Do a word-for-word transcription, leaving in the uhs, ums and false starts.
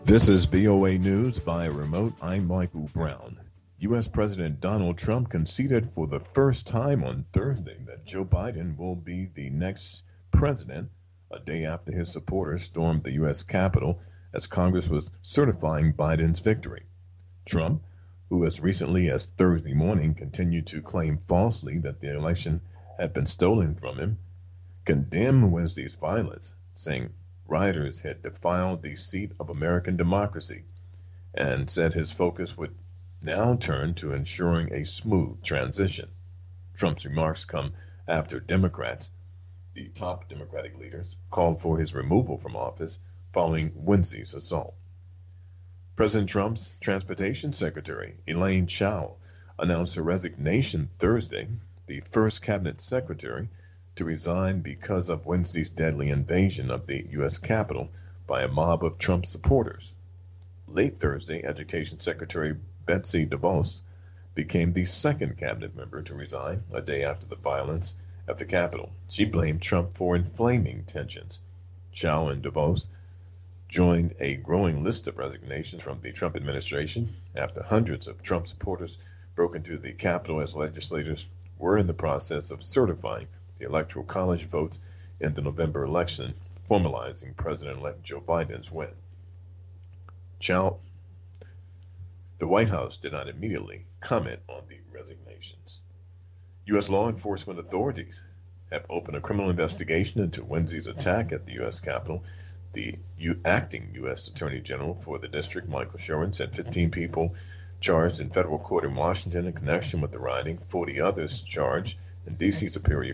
This is B O A News by remote. I'm Michael Brown. U S. President Donald Trump conceded for the first time on Thursday that Joe Biden will be the next president, a day after his supporters stormed the U S. Capitol as Congress was certifying Biden's victory. Trump, who as recently as Thursday morning continued to claim falsely that the election had been stolen from him, condemned Wednesday's violence, saying rioters had defiled the seat of American democracy, and said his focus would now turn to ensuring a smooth transition. Trump's remarks come after Democrats, the top Democratic leaders, called for his removal from office following Wednesday's assault. President Trump's Transportation Secretary, Elaine Chao, announced her resignation Thursday, the first cabinet secretary to resign because of Wednesday's deadly invasion of the U S. Capitol by a mob of Trump supporters. Late Thursday, Education Secretary Betsy DeVos became the second cabinet member to resign a day after the violence at the Capitol. She blamed Trump for inflaming tensions. Chao and DeVos joined a growing list of resignations from the Trump administration after hundreds of Trump supporters broke into the Capitol as legislators were in the process of certifying the Electoral College votes in the November election, formalizing President-elect Joe Biden's win. Chao, the White House did not immediately comment on the resignations. U S law enforcement authorities have opened a criminal investigation into Wednesday's attack at the U S. Capitol. The U- acting U S. Attorney General for the district, Michael Sherwin, said fifteen people charged in federal court in Washington in connection with the rioting, forty others charged in D C. Superior